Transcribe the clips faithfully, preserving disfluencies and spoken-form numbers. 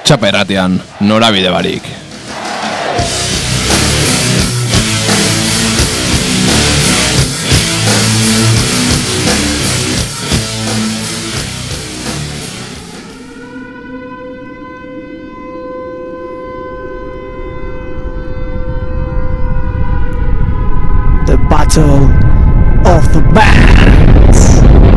Txapa erratean, norabide barik. The Battle of the Bands.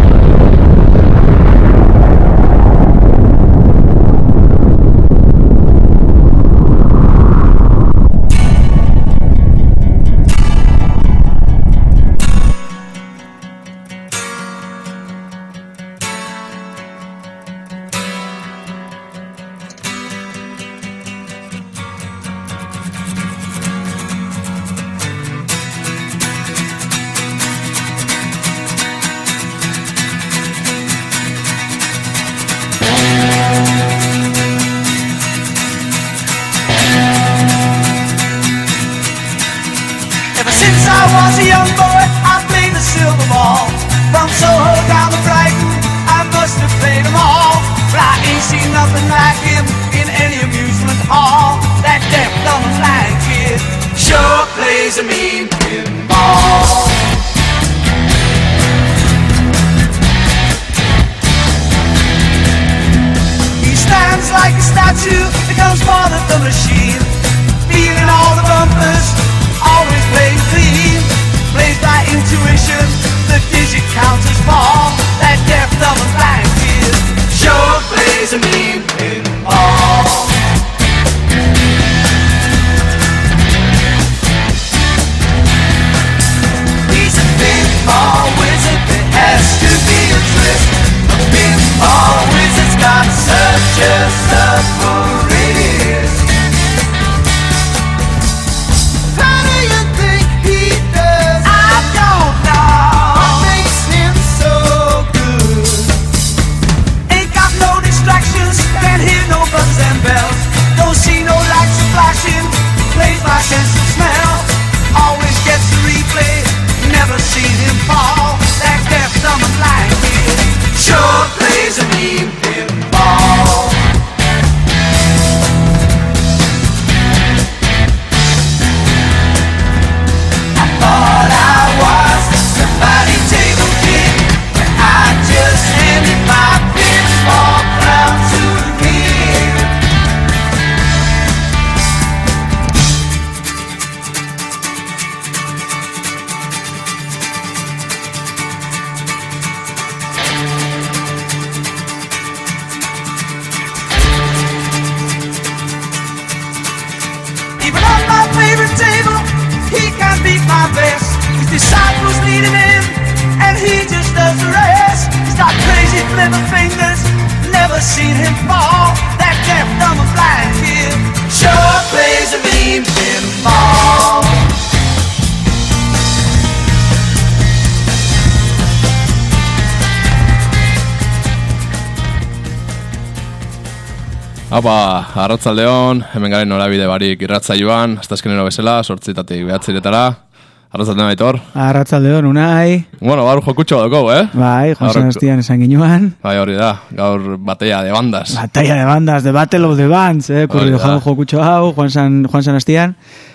Apa, arratzaldeon, hemen garen norabide barik irratzaioan, astazkenero bezala, sortzitatik behatziretara. Arratzaldeon, Aitor. Arratzaldeon, Unai. Bueno, gaur jokutxo badoko, eh? Bai, Juan Sebastián esan ginuan. Bai, hori da, gaur batalla de bandas. Batalla de bandas, the battle of the bands, eh? Kurri joan jokutxo hau, Juan San, Juan Sebastián.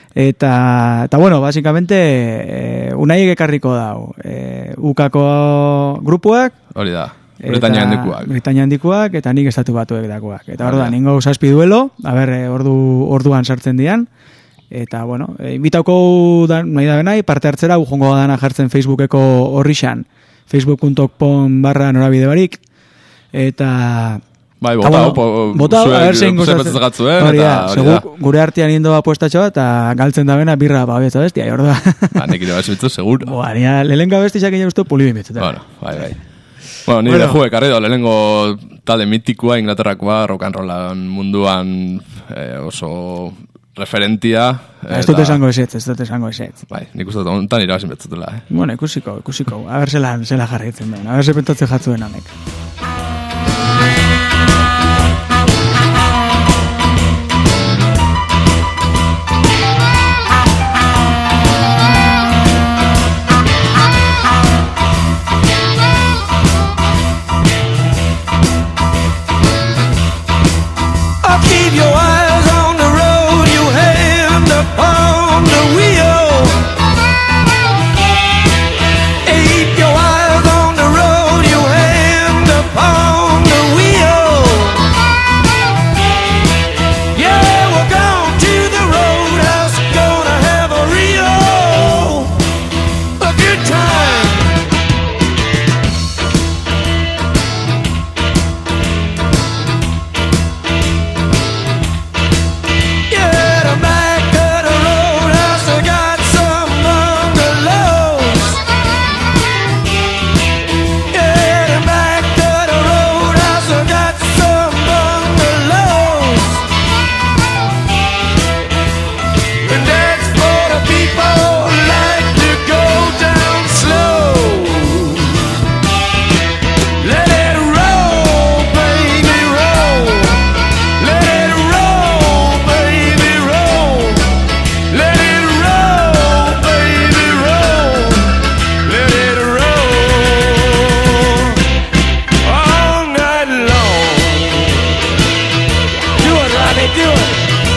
Eta, eta bueno, básicamente, eh, Unai ekarriko dau. Eh, Ukako grupuak. Hori da. Britania handikuak. Britania handikuak, eta nik estatu batuek dakoak. Eta orduan, ningo zazpi duelo, a ber, ordu, orduan sartzen dian. Eta, bueno, invitauko da, nahi da benai, parte hartzera, ujongo dana jartzen Facebookeko horrixan. facebook punto com barra norabide barik. Eta... Bai, botau, po, botau, a ber, zein gozatzen. Hori da, segu, gure artean indo apuestatxo bat, eta galtzen da bena birra babetza bestia, orduan. Ba, nik ere basibitzu, seguro. Boa, nia, lehenka bestixak egin ustu pulibin bitzuta. Bueno, bai, bai. Bueno, ni bueno. Deju ekarri do, lehenengo talde mitikoa, Inglaterrakoa, rock and rollan munduan eh, oso referentia. Ez dut esango esetz, ez dut esango esetz. Bai, nik uste dut, ontan irabazin betzutela, eh? Bueno, ikusiko, ikusiko. A ber, zela, zela jarraitzen duen, a ber, sepentatzen jatzuen hamek. Everybody do it.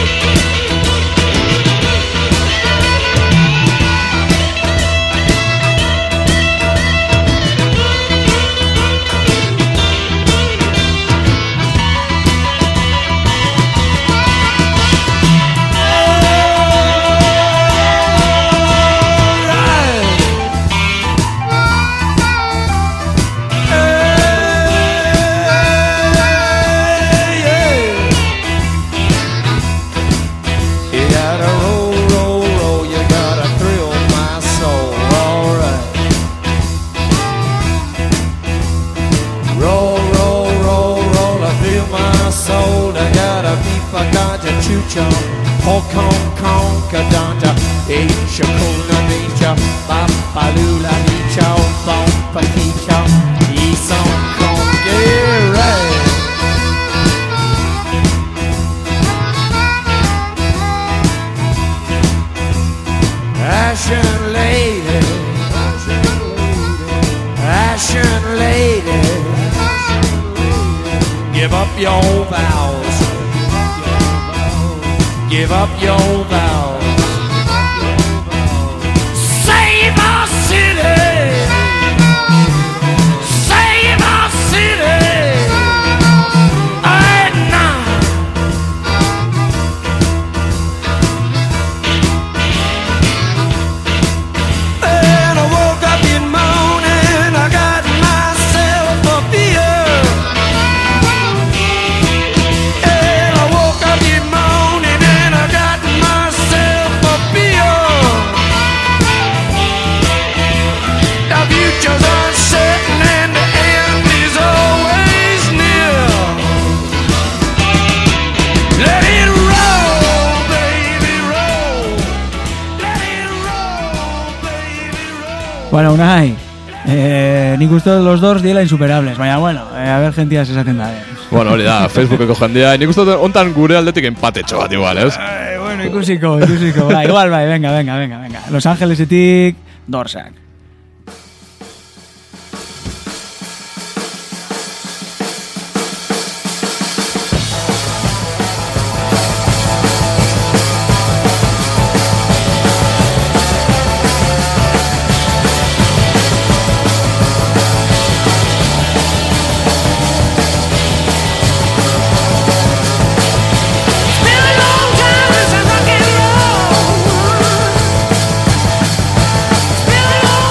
Hong Kong, Conca, Asia, Kuna, Nature, Papalula, Nicha, Bomba, Nicha, East Hong Kong, yeah, right. Ashen lady, Ashen lady, give up your vows. Give up your vows. Save our city. Save our city. At night. And I woke up in the morning. I got myself a beer. And I woke up in the morning. Bueno, Unai, eh, nik uste los dos diela insuperables, baina bueno, eh, a ver gentia se esaten da, eh. Bueno, hori da, Facebookeko jendia, nik uste ontan gure aldetik empatetxo bat igual, ez? Eh, bueno, ikusiko, ikusiko, bai, igual, bai, venga, venga, venga, venga. Los Angelesetik, Dorsak. Been a long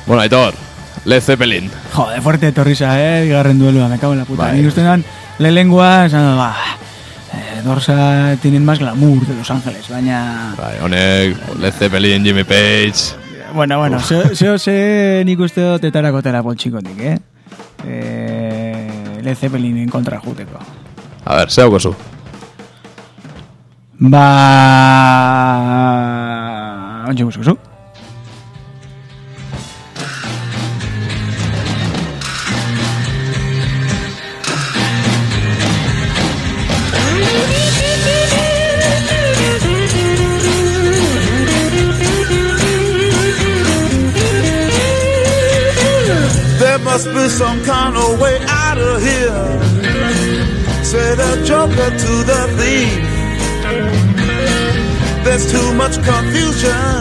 Bueno, Aitor, Led Zeppelin. Jode, fuerte etorriza, eh, bigarren duelua, me cago en la puta. Bai. Nik uste dan, lehen lengua, esan, ba, eh, Dorsa tienen más glamour de Los Ángeles, baina... Bai, honek, Led Zeppelin, Jimmy Page... Bueno, bueno, zeo ze nik uste dut etarako tela poltsikotik, eh? eh Led Zeppelinen kontra juteko. A ver, zehauko zu. Ba... Ontsi guzko zu. There must be some kind of way out of here, said the joker to the thief. There's too much confusion,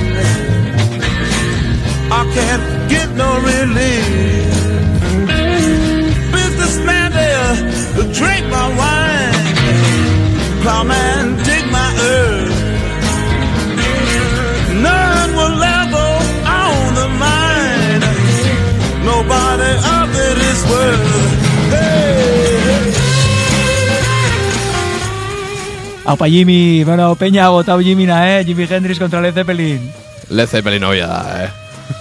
I can't get no relief. Businessman there, drink my wine, plowman dig my earth. None will ever own the mine, nobody of it is worth. Hey, hey. Aupa Jimmy, bueno, peña botau Jimmyna, eh? Jimi Hendrix contra Led Zeppelin. Led Zeppelin hoia da, eh?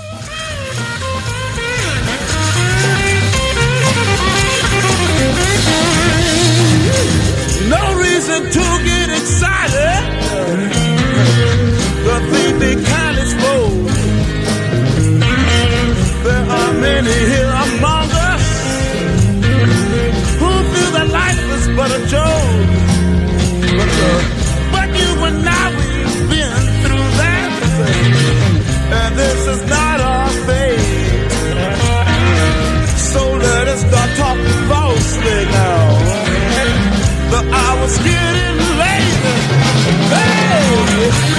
No reason to get excited, the thief be kind exposed. There are many here among us who feel that life is but a joke. But, uh, but you and I, we've been through that, and this is not our fate. So let us start talking falsely now. The hour's getting late. Hey!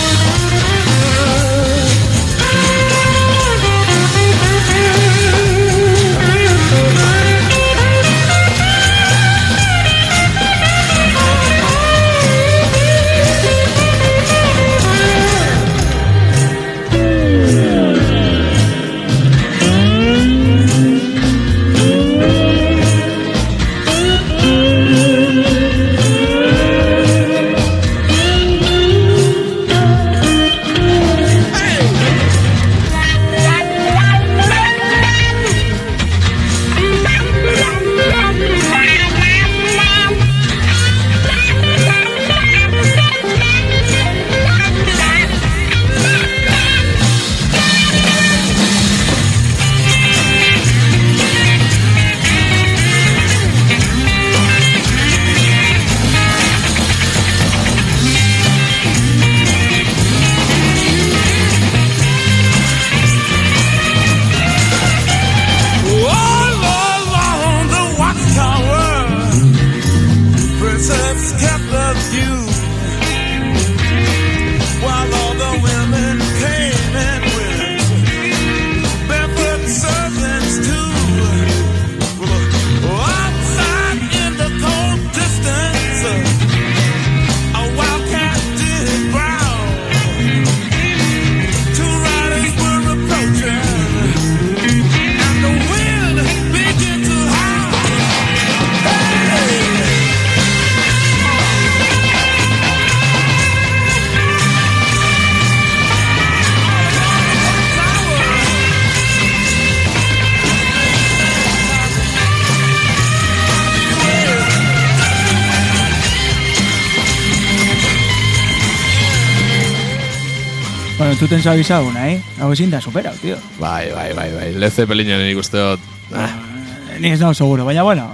Bueno, entzuten zabizau, nahi? Hau ezin da superau, tío. Bai, bai, bai, bai. Led Zeppelinen nik uste dut... Ah. Ni ez nago seguro, baina bueno,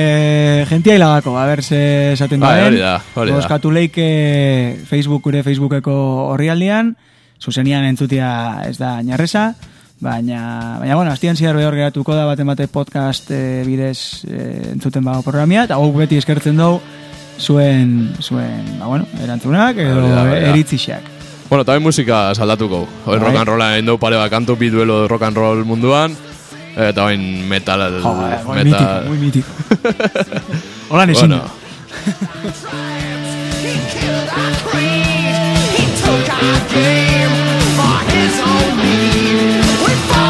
eh, gentia hilagako, a ver se esaten Bai, duen. hori da, hori da. Bozkatu leike Facebook, gure Facebookeko horrialdian, zuzenian entzutia ez da inarreza, baina, baina bueno, astian zihar behor geratuko da baten bate podcast eh, bidez eh, entzuten bago programia, eta guk beti eskertzen dugu zuen, zuen, ba bueno, erantzunak edo Hori da, hori da. eritzixak. Bueno, tabe musika saldatuko. Hoi Bai. rock and rolla egin dugu pare bat kantu bi duelo rock and roll munduan. Eta bain metal... Jo, muy metal... mítico, muy mítico. Hola, nesin. Bueno. He killed our creed. He took our game for his own need. We fought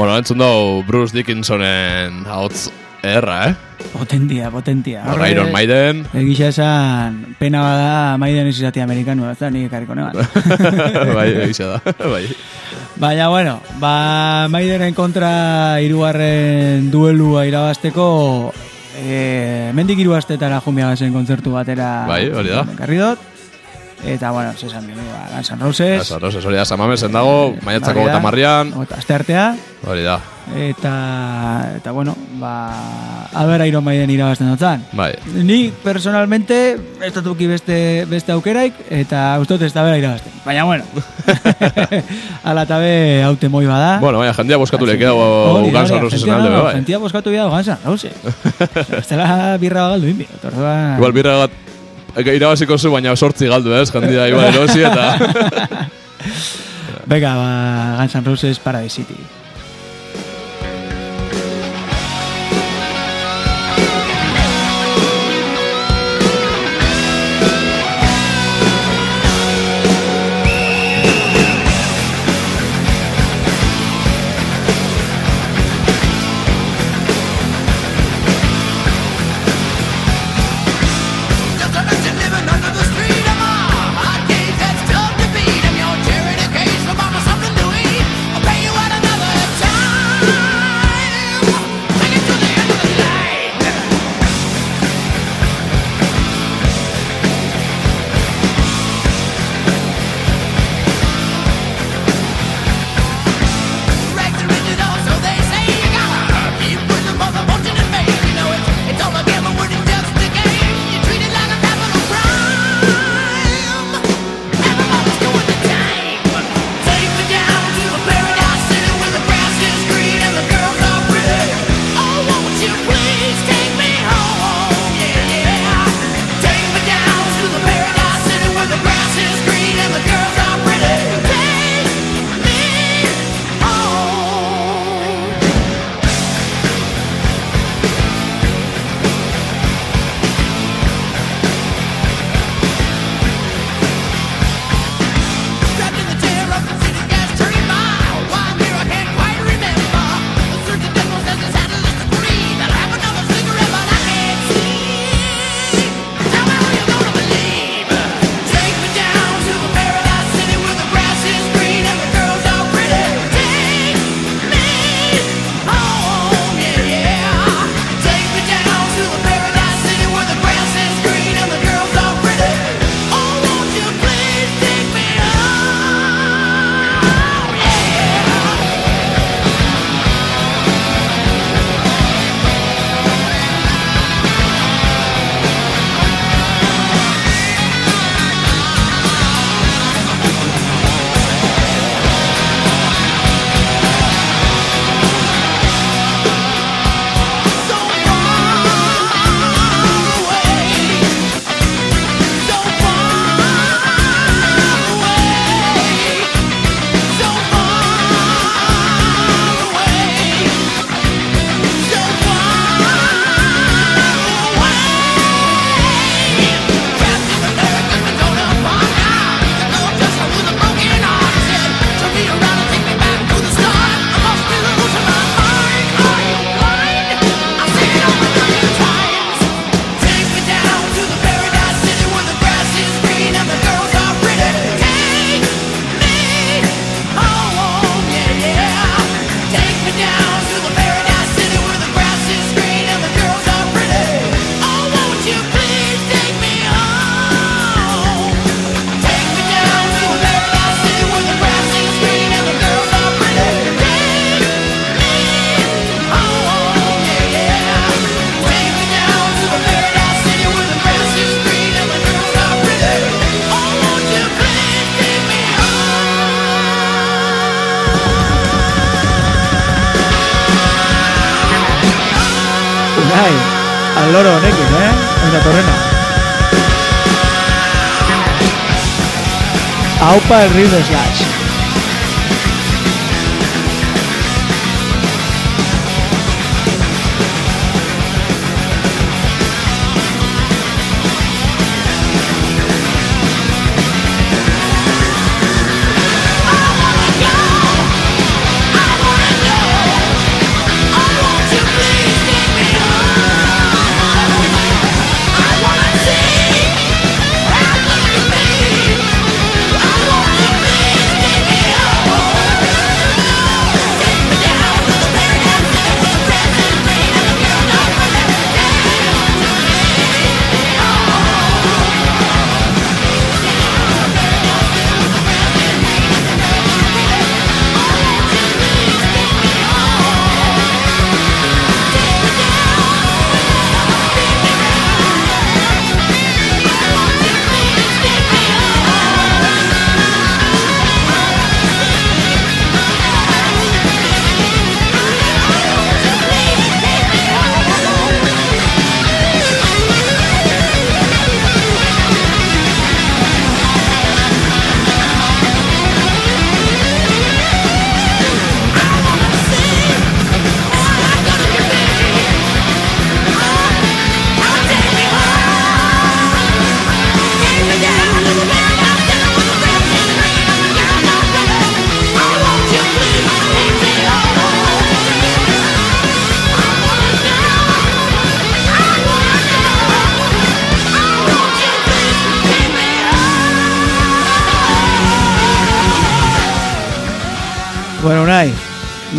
Bueno, entzun dugu Bruce Dickinsonen hauts erra, eh? Potentia, potentia. Horra Iron Maiden. Egisa esan, pena bada Maiden ez izati amerikanu, ez da, nik ekarriko neban. Bai, egisa da, bai. Baina, bueno, ba, Maidenen kontra hirugarren duelua irabazteko, e, mendik hiru astetara jumiagazen kontzertu batera. Bai, hori da. Ekarri dut. Eta, bueno, zesan bine, ba, Guns N' Roses. Guns N' Roses, hori da, Samamesen dago, maiatzako gota marrian. Aste artea. Hori da. Eta, eta bueno, ba, aber Iron Maiden irabazten dutzen. Bai. Ni, personalmente, ez datuki beste, beste aukeraik, eta ustot ez da bera irabazten. Baina, bueno, ala tabe haute moi bada. Bueno, baina, jendia boskatu leke dago Guns N' Roses alde, bai. Jendia boskatu bida Guns N' Roses. Ez dela birra galdu inbi. Igual birra gat... irabaziko zu, baina sortzi galdu, ez? Jendia igual erosi eta... Venga, ba, Guns N' Roses Paradise City. Bai, al loro honekin, eh? Oina torrena. Aupa el River Slash. I wanna go, I wanna know.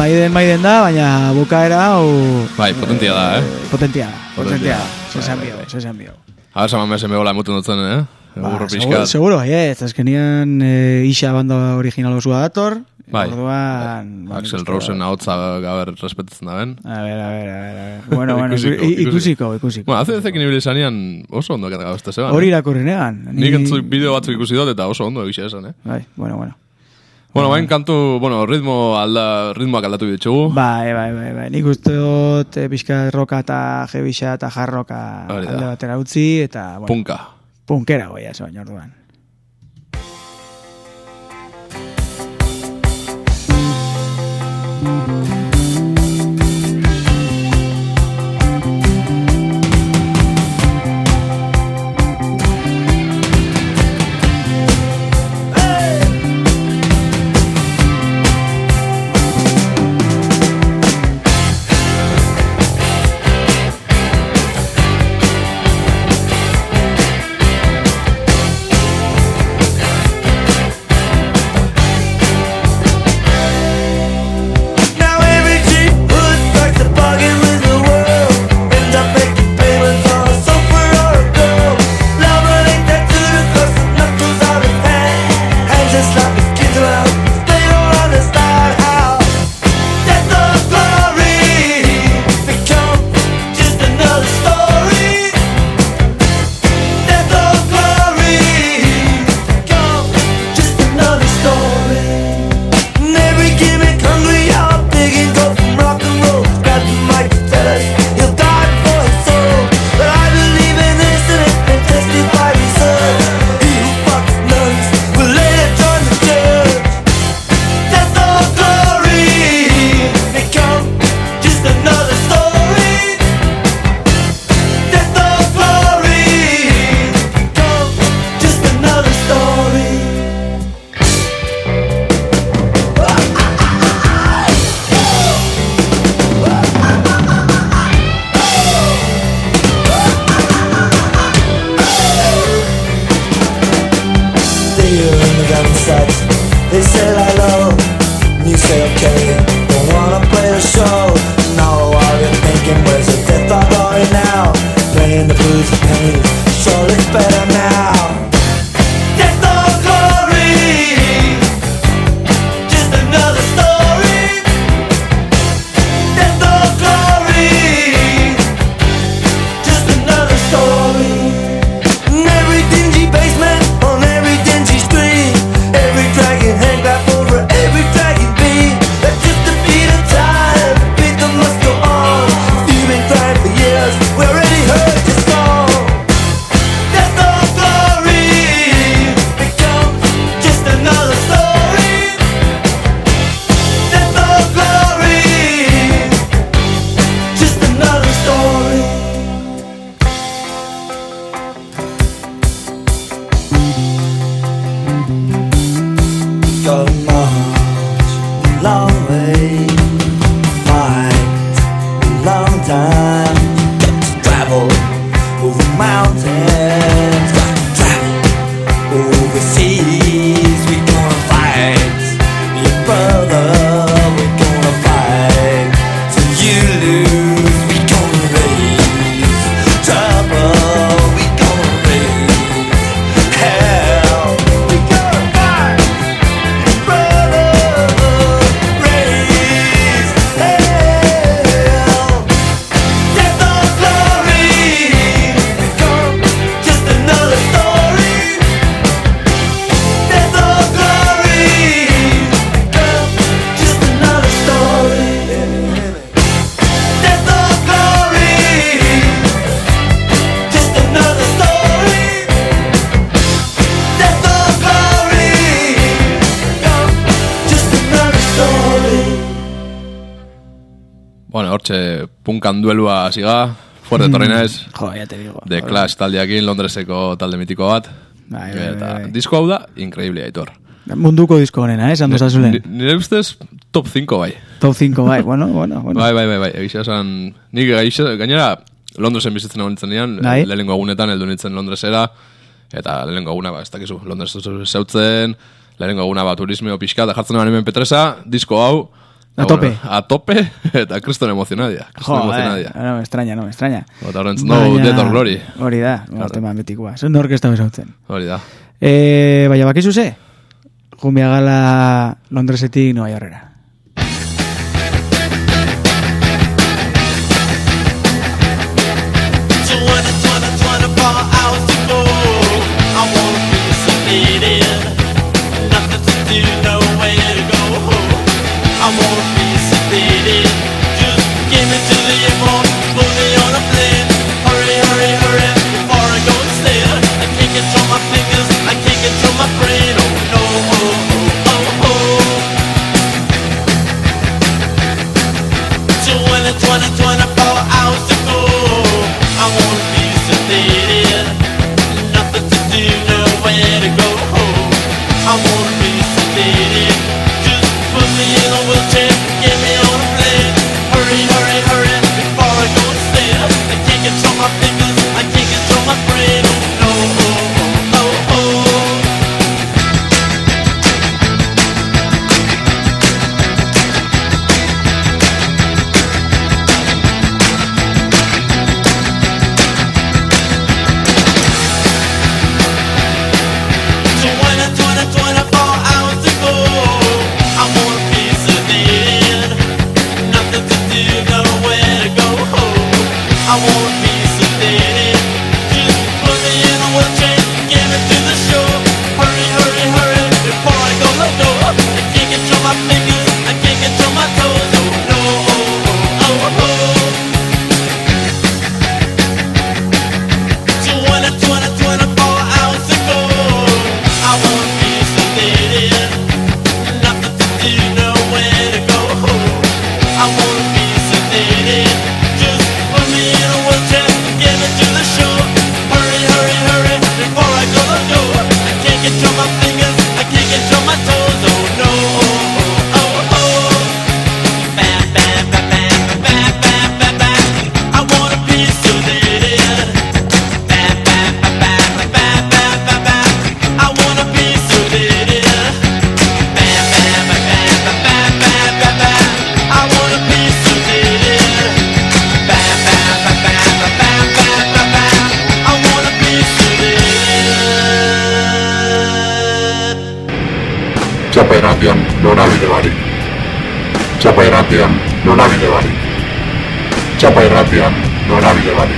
maiden maiden da, baina bukaera hau... Bai, potentia da, eh? Potentia da, potentia da. Bai, Zesan bai, bio, bai. zesan bio. Hala, saman mezen begola emuten dutzen, eh? Ba, Egurro seguro, pixkat. seguro, ez, azkenian e, isa banda original osua dator, Bai. Orduan... ba, Axel nik uste Rosen dut. ahotza gaber respetatzen da ben. A ver, a ver, a ver, a ver. Bueno, bueno, Ikusiko, ikusiko, ikusiko. ikusiko, ikusiko. Bueno, hace zekin ibili zanean oso ondo kata gabezte zeban. Hori eh? irakurri negan. Nik entzu bideo batzuk ikusi dut eta oso ondo egisa esan, eh? Bai, bueno, bueno. Bueno, bain kantu, bueno, ritmo alda, ritmoak aldatu ditugu. Bai, bai, bai, bai. Nik uste dut e, pixka roka eta jebixa eta jarroka Hori da. alde batera utzi, eta, bueno, Punka. punkera goia, eso, baina orduan. Now every cheap hood starts to bargain with the world. Ends up making payments on a sofa or a girl. Love ain't that good across the knuckles of his hand. Hands just slap his kids around. They don't understand how death or glory become just another story. Death or glory become just another story. And every gimmick hungry, all big and go from rock and roll. Grab the mic and tell us he'll die for his soul. But I believe in this and it's been tested by research. He who fucks nuns will later join the church. Death or glory become just another story. Death or glory become just another story. They run around the sights. They say lie low, and you say okay. Don't wanna play the show. No, all you're thinking was a death or glory now. Playing the blues and pennies, sure it's better now. Death or glory, just another story. Death or glory, just another story. In every dingy basement, on every dingy street, every dragon hang back over every dragon beat. That's just the beat of time, the beat that must go on. You've been crying for years, we already heard your song. Death or glory becomes just another story. Death or glory, just another story. Go march a long way, fight a long time. Got to travel over mountains, got to travel overseas. We gonna fight your brother, we gonna fight till you lose. We gonna raise trouble, we gonna raise hell. We gonna fight. Brother, raise hell. Death or glory become just another story. Death or glory become just another story. Death or glory, just another story. Death or glory become just another story. Bueno, hortxe punkan duelua hasiga, fuerte torri naiz, Jo, ya te digo. The Clash taldeakin, Londreseko talde mitiko bat. Bai, bai, Eta bai, bai. disko hau da, increíble, Aitor. Munduko disko honena, eh, esan dozazulen. Ni- Nire ustez top cinco bai. Top cinco, bai, bueno, bueno, bueno. Bai, bai, bai, bai, egisa esan, nik egisa, gainera, Londresen bizitzen egon nintzen nian, Bai. lehenengo egunetan heldu nintzen Londresera, eta lehenengo eguna, ba, ez dakizu, Londres zeutzen, lehenengo eguna, ba, turismeo pixka, da jartzen eban hemen Petresa, disko hau, A tope. A tope, eta kriston emozionadia. Kriston emozionadia. No me extraña, no me extraña. Eta horren no, Death or Glory. Hori da, tema betikoa. Zen orkesta bezautzen. Hori da. Eh, baina bakizu ze? Jumbia gala Londresetik Nueva Yorkera. I wanna be sedated. Just get me to the airport, put me on a plane. Hurry, hurry, hurry, before I go instead. I can't control my fingers, I can't control my brain. Oh no, oh, oh, oh, oh. twenty, twenty, twenty-four hours to go. I wanna be sedated. Nothing to do, nowhere to go. I wanna be sedated. Put me in a wheelchair, get me on a plane. Hurry, hurry, hurry, before I go instead. I can't control my fingers, I can't control my brain. Oh no, oh, oh, oh, twenty, twenty, twenty-four hours to go. I wanna be sedated. Nothing to do, nowhere to go. I wanna be sedated. Just put me in a wheelchair, get me to the shore. Hurry, hurry, hurry, before I go the door. I can't control my fingers, I can't control my toes. Oh no, oh, oh, oh. twenty, twenty, twenty-four hours to go. I wanna be sedated. Nothing to do, nowhere to go. I wanna be sedated. Just put me in a wheelchair, get me to the shore. Hurry, hurry, hurry, before I go the door. I can't control my fingers, I can't control my toes. Oh no, oh, oh, oh. Bam, bam, bam, bam, bam, bam, bam, bam. I wanna be sedated. Bam, bam, bam, bam, bam, bam, bam, bam. I wanna be sedated. Bam, bam, bam, bam, bam, bam, bam, bam. I wanna be sedated. Bam, bam, bam, bam, bam, bam, bam, bam. I wanna be sedated. Txapa erratian, norabide barik. Txapa erratian, norabide barik. Txapa erratian, norabide barik.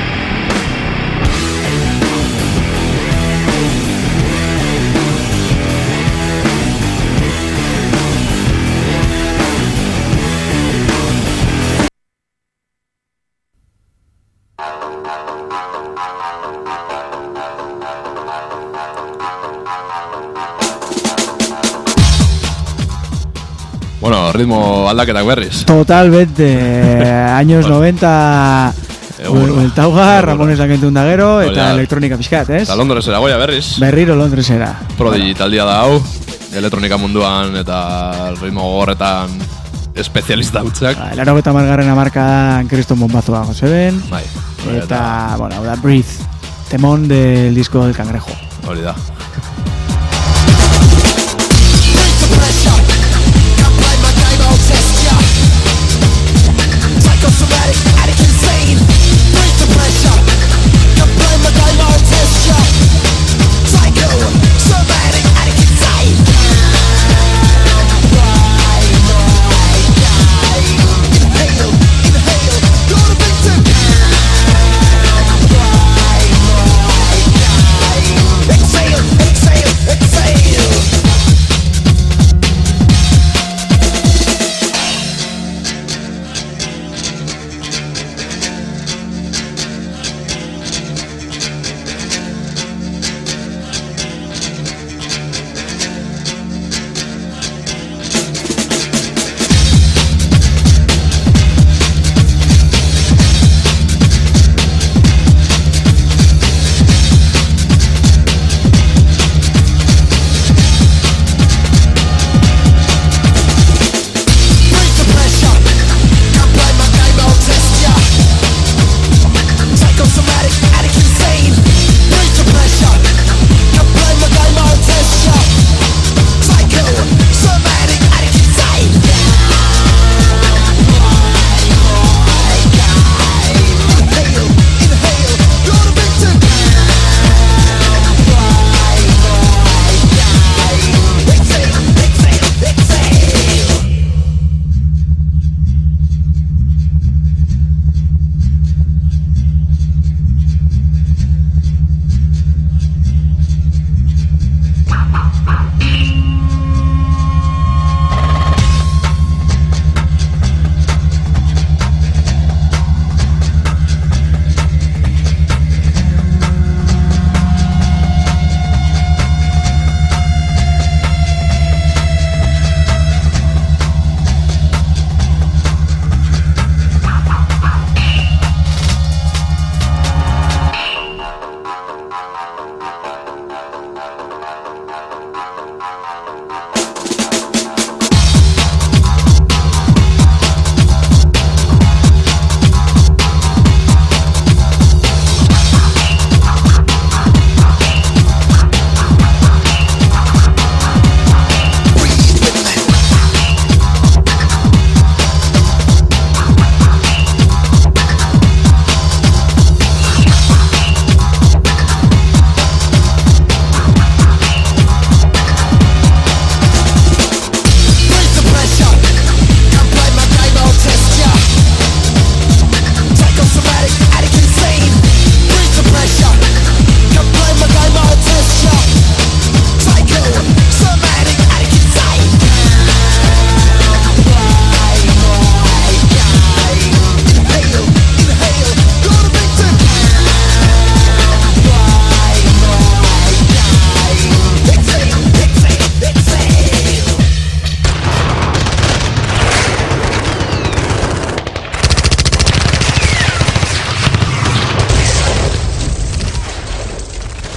Bueno, ritmo aldaketak berriz. Totalmente. Años noventa Egurra. Bueltauga, Ramones akentun da gero, eta Oia. elektronika pixkat, ez? Eta Londresera goia berriz. Berriro Londresera. Prodigy taldia da hau. Elektronika munduan eta ritmo gogorretan espezialista hutzak. Ba, Laro eta margarren amarkadan Kriston Bombazoa Joseben. Bai. Eta, bueno, hau da Breathe, temón del disco del Cangrejo. Hori da. Psychosomatic, addict, insane. Breathe the pressure. Come play my game, I'll test ya. Psycho, somatic, addict, insane. Inhale, inhale, you're the victim. Exhale, exhale, exhale.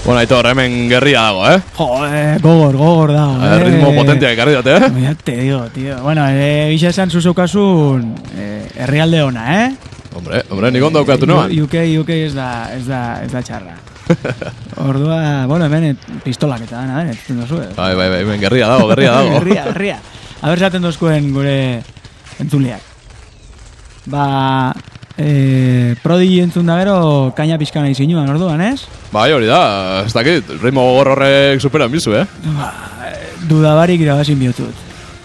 Bueno, Aitor, hemen gerria dago, eh? Jo, eh, gogor, gogor dago. Eh, ritmo potentia ekarri dute, eh? Ya te digo, tío. Bueno, eh, isa esan zuzeukasun eh, herrialde ona, eh? Hombre, hombre, nik ondo aukatu noan. U K, U K ez da, ez da, ez da txarra. Ordua, bueno, hemen pistolak eta dana, eh? Ez duzu, eh? Bai, bai, bai, hemen gerria dago, gerria dago. Gerria, gerria. Aber zaten dozkuen gure entzuliak. Ba, eh, Prodigy entzun da gero, kaina pizkana izinuan, orduan, ez? Bai, hori da, ez dakit, ritmo gogor horrek superan bizu, eh? Ba, dudabarik irabazin bihotut.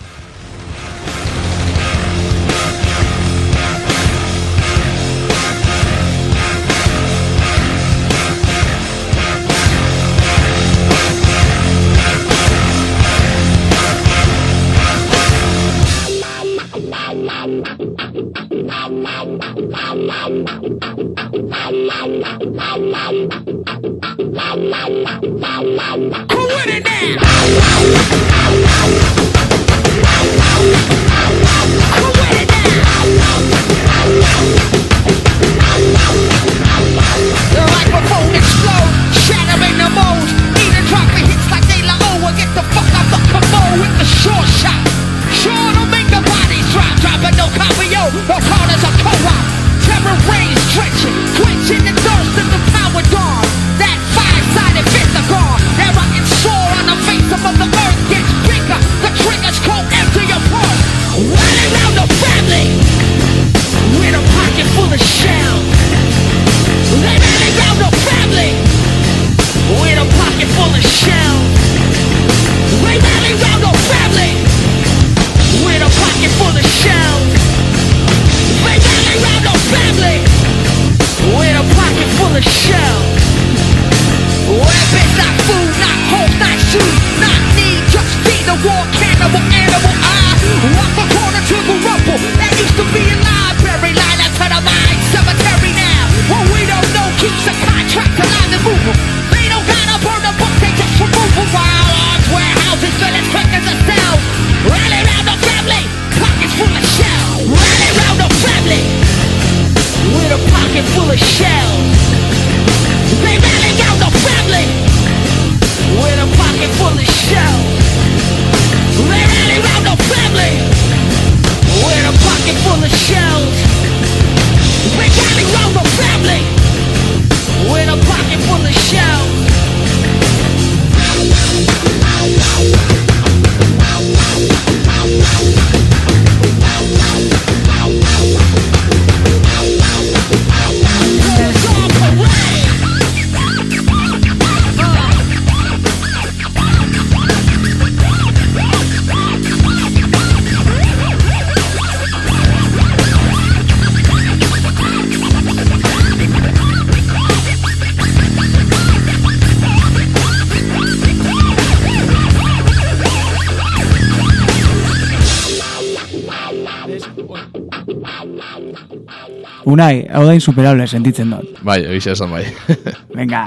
Unai, hau da insuperable sentitzen dut. Bai, egixe esan bai. Venga.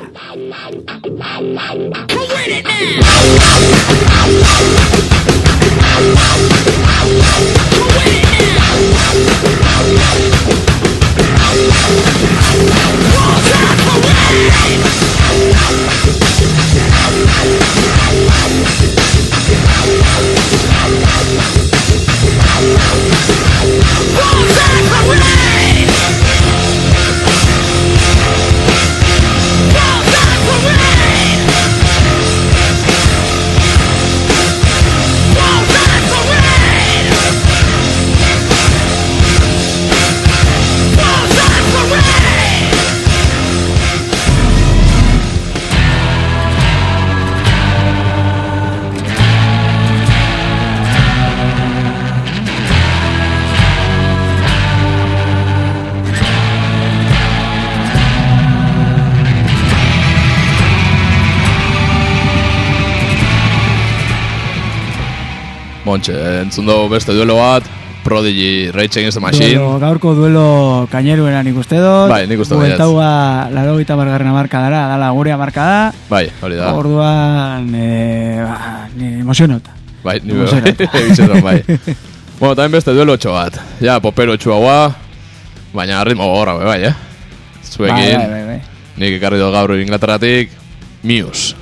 Montxe, entzun dugu beste duelo bat, Prodigy, Rage Against the Machine. Duelo, gaurko duelo kaineruena nik uste dut. Bai, nik uste dut. Bueltaua laro gita margarren amarka dara, dala gure amarka da. Bai, hori da. Orduan, eh, ba, ni emozionot. Bai, ni egitzetan, bai. Bueno, también beste duelo txo bat. Ja, popero txuaua, baina ritmo gorra, bai, eh? Zuekin, bai, bai, bai. nik ekarri dut gaur Inglaterratik, Muse.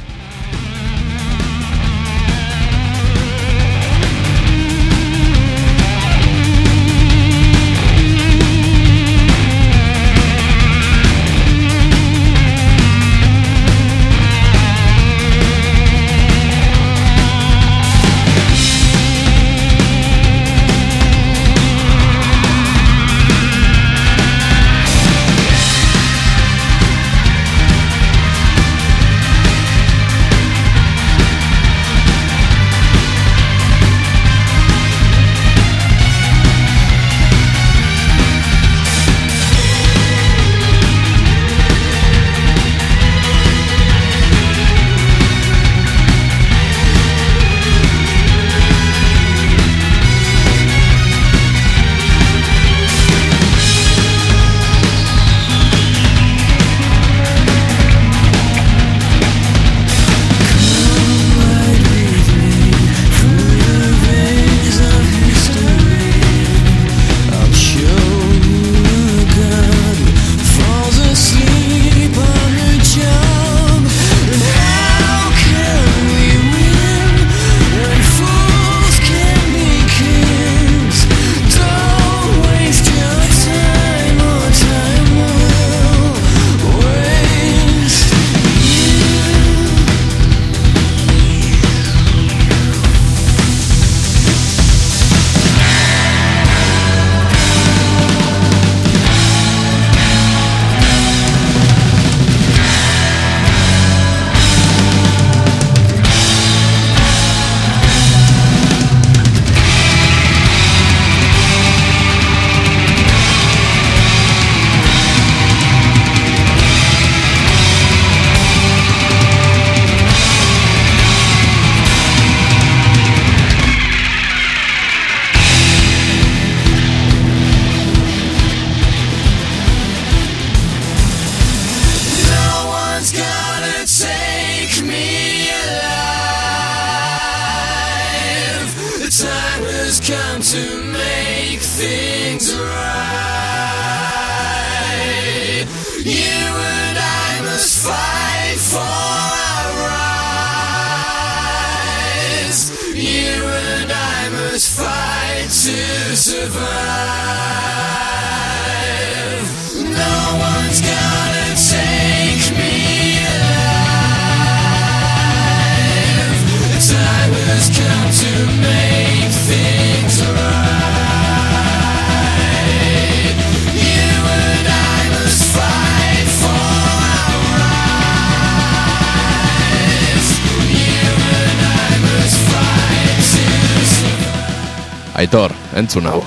Aitor, entzun hau.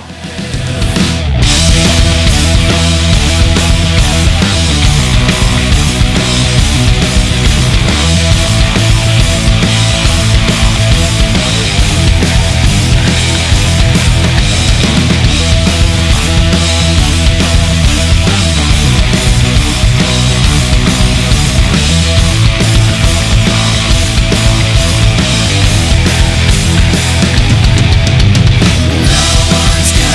No one's got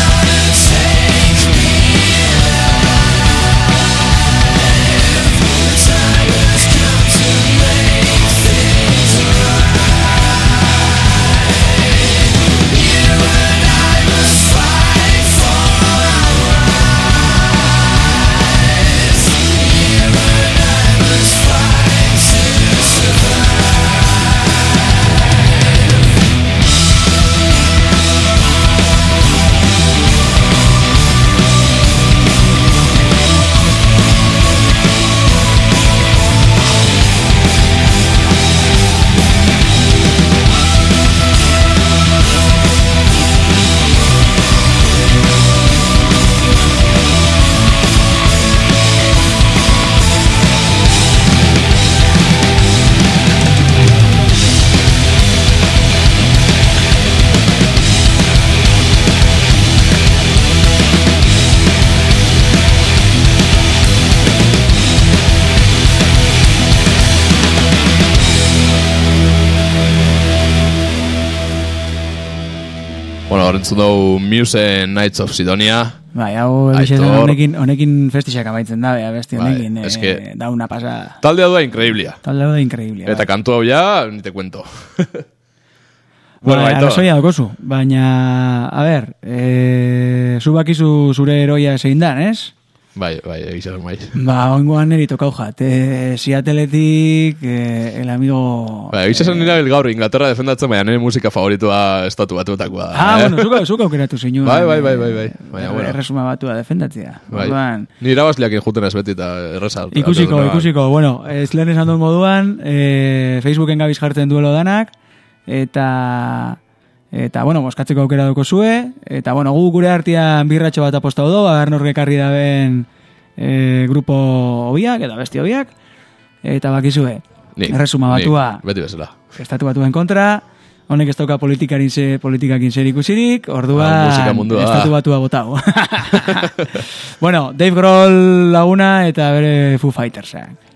Bueno, horrentzun dugu Muse Nights of Sidonia. Bai, hau Aitor. honekin, honekin festixak amaitzen da, bea, besti Bai, honekin, eske- eh, da una pasada. Taldea da increíblia. Talde hau da increíble. Eta kantu hau ja, ni te cuento. Bueno, Aitor. arrazoia daukozu, baina, a ber, e, zu bakizu zure heroia zein dan, ez? Bai, bai, egizaren bai. Ba, oingoan neri tokau jat, e, Seattleetik, e, el amigo... Bai, egizaren nira gaur Inglaterra defendatzen, baina nire musika favoritua estatu batuetakoa da. Ah, eh? bueno, zuka, zuka aukeratu zinuen. Bai, bai, bai, bai, bai. Baina, bueno. Erresuma batua defendatzea. Bai. Orduan, Ni irabazliak juten ez beti eta erreza. Ikusiko, ikusiko. Bueno, ez lehen esan duen moduan, e, Facebooken gabiz jartzen duelo danak, eta... Eta, bueno, moskatzeko aukera duko zue, eta, bueno, gu gure artean birratxo bat apostau do, agar nork ekarri daben e, grupo hobiak, eta besti hobiak, eta bakizue, Nik, erresuma nik, batua, beti bezala. estatu batuen kontra, honek ez dauka politikarin ze, politikakin zer ikusirik, Ah, orduan musika mundua. estatu batua botau. Bueno, Dave Grohl laguna eta bere Foo Fightersak.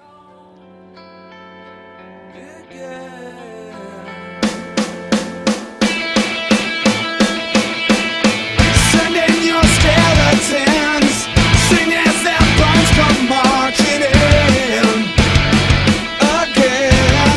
Send in your skeletons, sing as their bones come marching in again.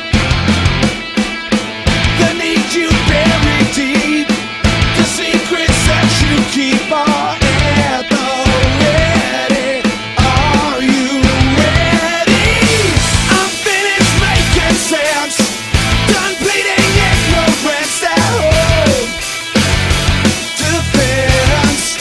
They need you buried deep, the secrets that you keep are at the ready. Are you ready? I'm finished making sense, done bleeding ignorance that hope defense.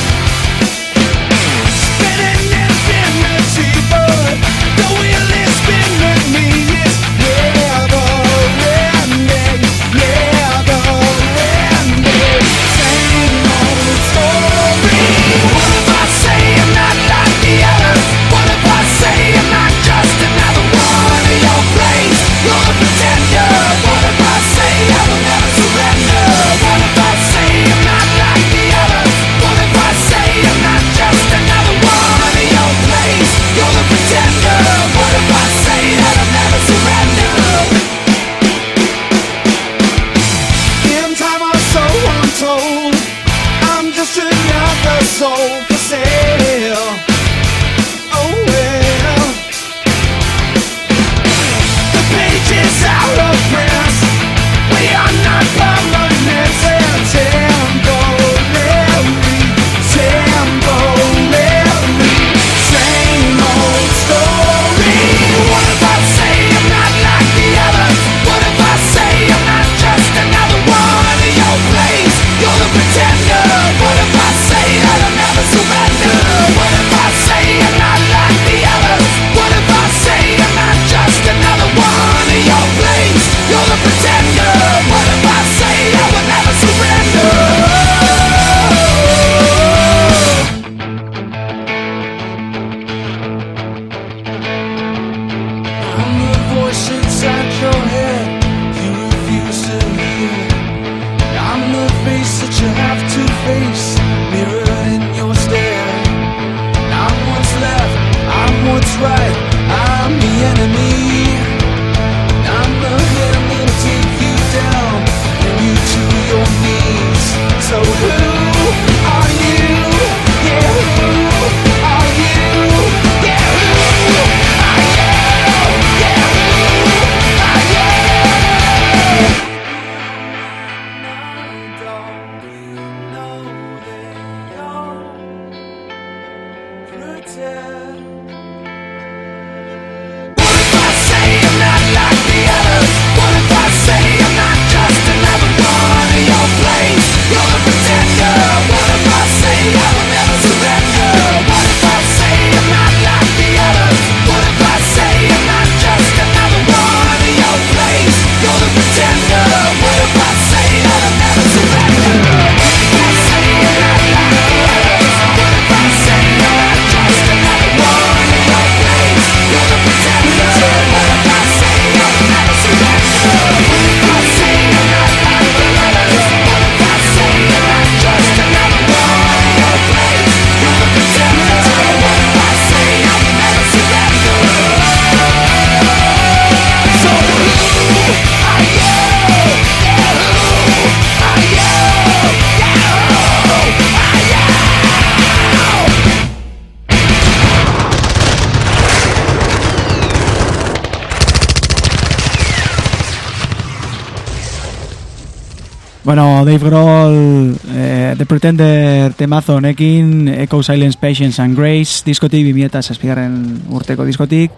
Spinning infinity, but the wheel is spinning me. It's never ending, never ending. Same old story. What if I say I'm not like the others? What if I say I'm not just another one of your plays? You're a pretender. What if I say I will never surrender? What if I say I'm not like the others? What if I say I'm not just another one of your plays? You're the pretender. What if I say that I'll never surrender? In time or so I'm told, I'm just another soul for sale. Oh well, the pages out of print. We are not permanent. They're temporary, temporary. Same old story. What if I say I'm not like the others? What if I say I'm not just another one of your plays? You're the pretender. What if I say that I'll never surrender? What if I say I'm not like the others? What if I say I'm not just another one of your plays? You're the pretender. What if I say I will never surrender? I'm the voice inside your head you refuse to hear. I'm the face that you have to face, mirror in your stare. I'm what's left, I'm what's right, I'm the enemy. I'm the hand that'll take you down, bring you to your knees. So who are you? Yeah, who are you? Yeah, who are you? Yeah, who are you? Bueno, Dave Grohl, eh, The Pretender temazo honekin, Echo, Silence, Patience and Grace, diskotik, bi mila zazpigarren urteko diskotik.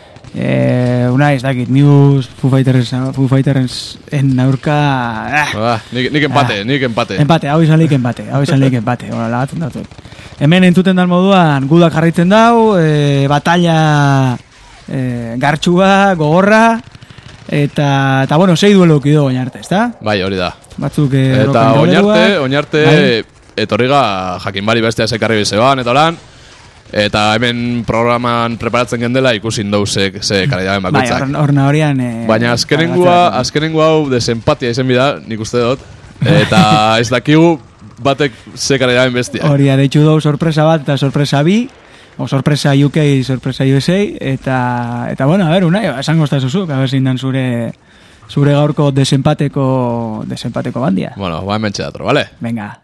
Eh, una ez dakit, Muse, Foo Fighters, Foo Fighters en aurka... Ah, ah, nik, nik empate, ah, nik empate. Empate, hau izan lik empate, hau izan lik empate. Bueno, lagatzen dut. Hemen entzuten dan moduan, gudak jarraitzen dau, eh, batalla eh, gartxua, gogorra, eta, eta bueno, sei duelo kido oinarte, ezta? Bai, hori da. Batzuk eh, eta oinarte, oinarte, bai. Etorriga jakinbari bestea zekarri bizeban, eta lan, eta hemen programan preparatzen gendela ikusin dauzek ze karidaden bakoitzak. Bai, orna horian... Eh, Baina azkenengua, azkenengua hau desempatia izen bida, nik uste dut, eta ez dakigu batek ze karidaden bestia. Hori, adeitxu dau sorpresa bat eta sorpresa bi, o sorpresa U K, sorpresa U S A, eta, eta bueno, a ver, unai, esango estazuzuk, a ver zindan zure, zure gaurko desempateko, desempateko bandia. Bueno, ba hemen txedatro, vale? Venga.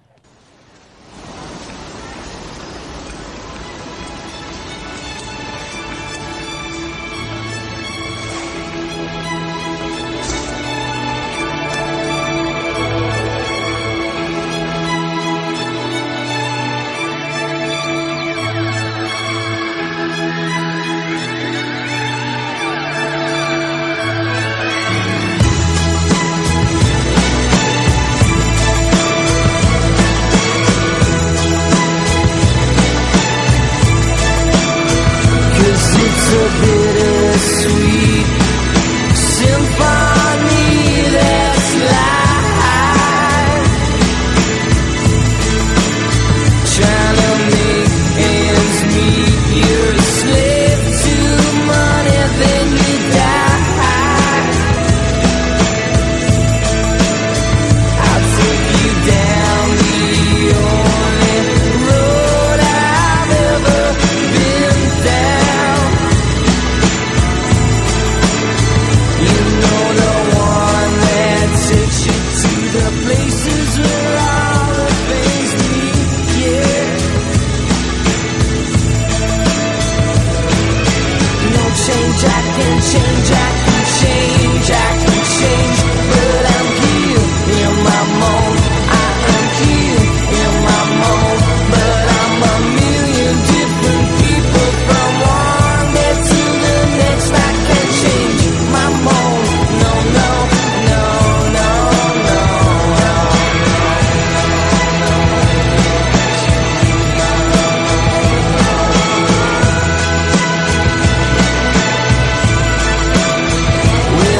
Well,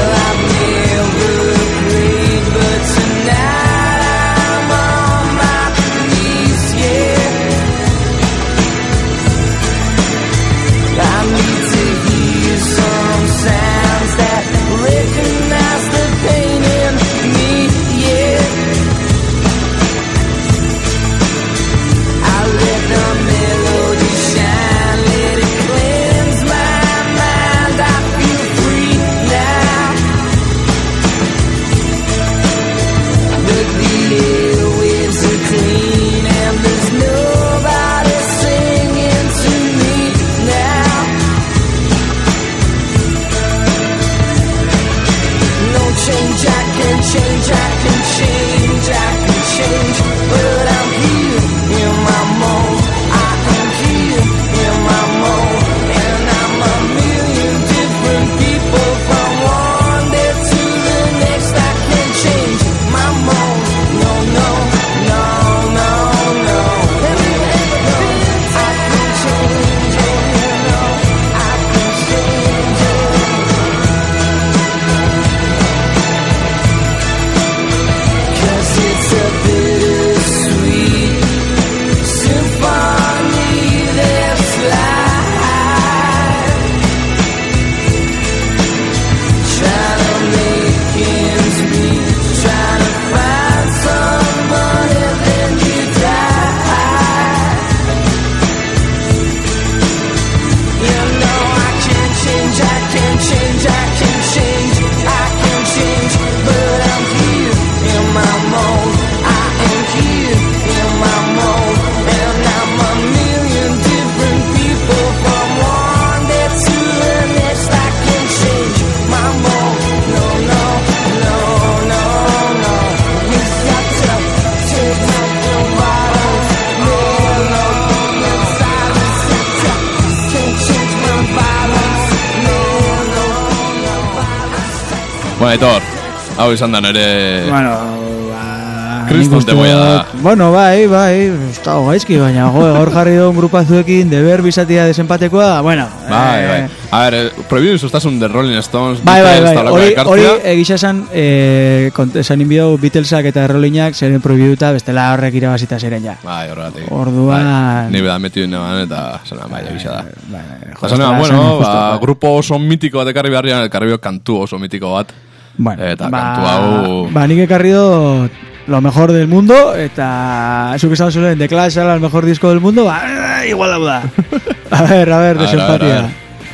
Bueno, Aitor, hau izan da nere... Bueno, ba... Kriston temoia da. Bueno, bai, bai, ez dago gaizki, baina jo, gaur jarri duen grupazuekin deber bizatia desempatekoa, bueno... Bai, eh, bai. A ver, prohibido sustasun de Rolling Stones, Bai, bai, Beatles, bai, talako hori, hori ekartzea. egisa esan, eh, esan inbideu Beatlesak eta Rollingak zeren prohibiduta bestela horrek irabazita ziren ja. Bai, horregatik. Orduan... Bai, ni beda metidu neban eta zena, bai, egisa da. Bai, Eta zena, bueno, ba, grupo oso mitiko bat ekarri beharrian, ekarri kantu oso mitiko bat. Bueno, Eta ba, kantu hau... Ba, nik ekarri dut lo mejor del mundo, eta eso que estamos en The Clash era el mejor disco del mundo, ba, igual hau da. A ver, a ver, desempatia.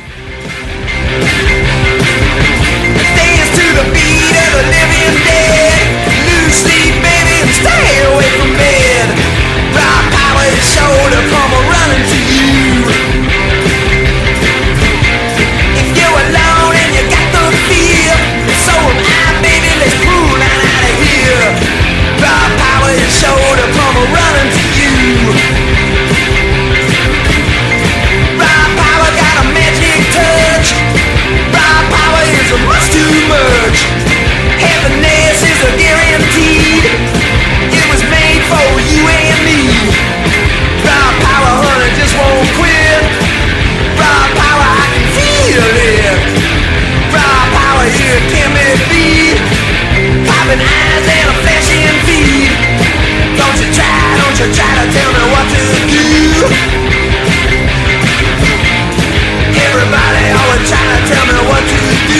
Dance to the beat of the living dead. Lose sleep, baby, and stay away from bed. Rock power is sure to come running to you. If you're alone and you got the fear, so am I, baby, let's pull on out of here. Rock power is sure to come running to you. Rock power got a magic touch. Rock power is a much too much. Happiness is a guaranteed. It was made for you and me. Rock power, honey, just won't quit. Rock power, I can feel it. Rock power, here can be beat. Popping eyes and a flashing feet. Don't you try, don't you try to tell me what to do. Everybody always trying to tell me what to do.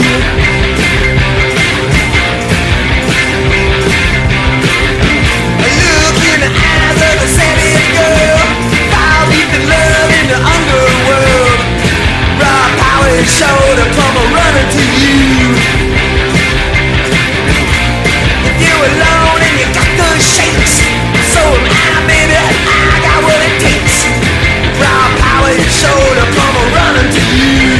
Look in the eyes of the savage girl, fall deep in love in the underworld. Raw power is sure to come running to you. If you're alone and you got the shakes, so am I, baby, I got what it takes. Raw power is sure to come running to you.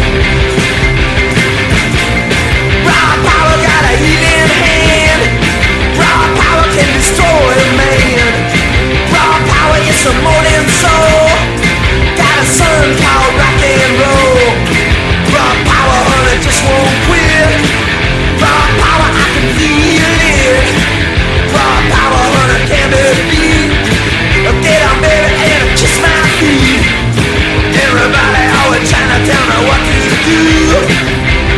Raw power got a healing hand. Raw power can destroy a man. Raw power is some more than soul. Got a son called rock and roll. Raw power, honey, just won't quit. Raw power, I can feel it. Raw power, honey, can be beat. Get on, baby, and kiss my feet. Everybody always trying to tell me what to do.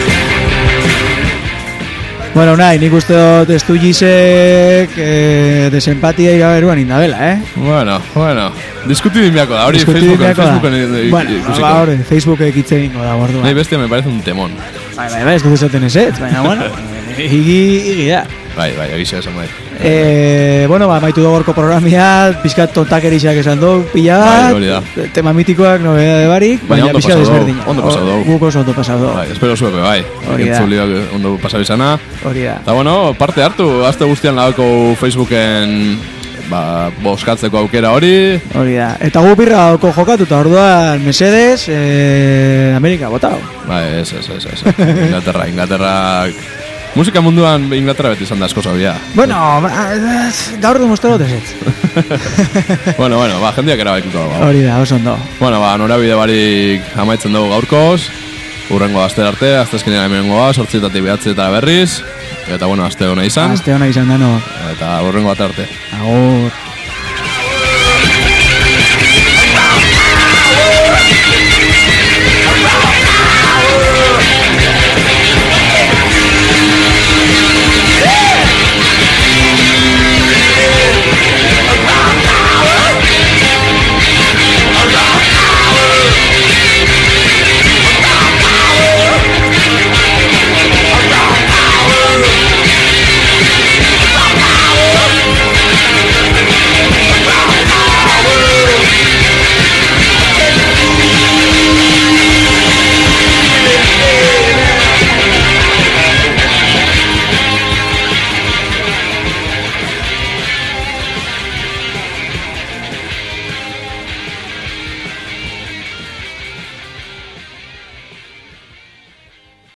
Bueno, nahi, nik uste dut estudisek eh, desempatia iraberuan indabela, eh? Bueno, bueno. Diskuti dinbiako da, hori Diskuti Facebooken, dinbiako da. Facebooken Bueno, ikusiko. ba, hori, Facebookek hitz egingo da, orduan. Nahi bestia me parece un temón. Bai, bai, bai, ez dut esaten ezetz, baina, bueno, higi, higi da. Bai, bai, egisa esan bai. Eh, bueno, ba, maitu da gorko programia, pizkat tontakerixak esan du, pila Bai, bat, hori da. tema mitikoak, nobedade barik, Baina baina ondo pizkat pasau dugu, desberdina. ondo pasau dugu. Guk oso ondo pasau dugu. Bai, espero zuepe, bai. Hori da. Entzuliak ondo pasau izana. Hori da. Eta bueno, parte hartu, azte guztian lagako Facebooken ba, boskatzeko aukera hori. Hori da. Eta gu birra dauko jokatuta, orduan, mesedes, eh, Amerika, botao. Bai, ez, ez, ez, ez. Inglaterra, Inglaterrak... Musika munduan Inglaterra beti izan da asko zabia. Bueno, ba, gaur demostratu ezetz. bueno, bueno, ba, jendeak erabaikuko dago. Hori da, oso ondo. Bueno, ba, norabide barik amaitzen dugu gaurkoz. Urrengo aste arte, astezkenean hemengoa, sortzietatik behatzietara berriz. Eta bueno, aste hona izan. Aste hona izan dano. Eta urrengo arte arte. Agur.